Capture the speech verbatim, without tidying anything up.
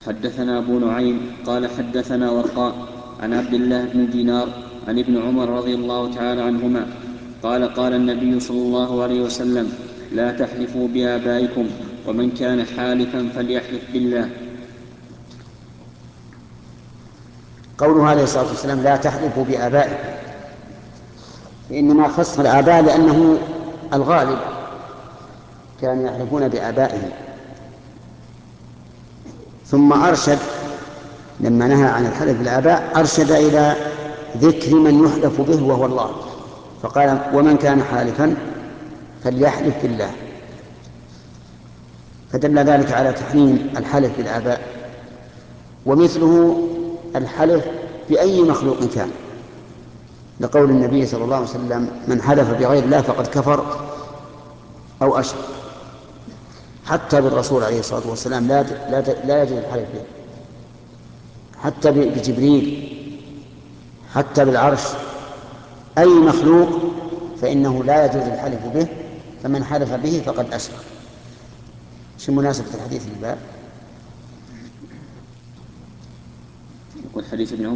حدثنا أبو نعيم قال حدثنا ورقاء عن عبد الله بن دينار عن ابن عمر رضي الله تعالى عنهما قال قال النبي صلى الله عليه وسلم: لا تحلفوا بآبائكم، ومن كان حالفا فليحلف بالله. قوله عليه الصلاة والسلام لا تحلفوا بآبائكم، إنما خص الآباء لأنه الغالب كانوا يحلفون بآبائهم، ثم أرشد لما نهى عن الحلف بالآباء أرشد إلى ذكر من يحلف به وهو الله، فقال ومن كان حالفا فليحلف بالله، فدل ذلك على تحريم الحلف بالآباء. ومثله الحلف بأي مخلوق كان، لقول النبي صلى الله عليه وسلم من حلف بغير الله فقد كفر أو أشرك. حتى بالرسول عليه الصلاة والسلام لا لا لا يجوز الحلف به، حتى بجبريل، حتى بالعرش، أي مخلوق فإنه لا يجوز الحلف به، فمن حلف به فقد أشرك. شو مناسبة الحديث للباب؟ يقول حديث ابن عمر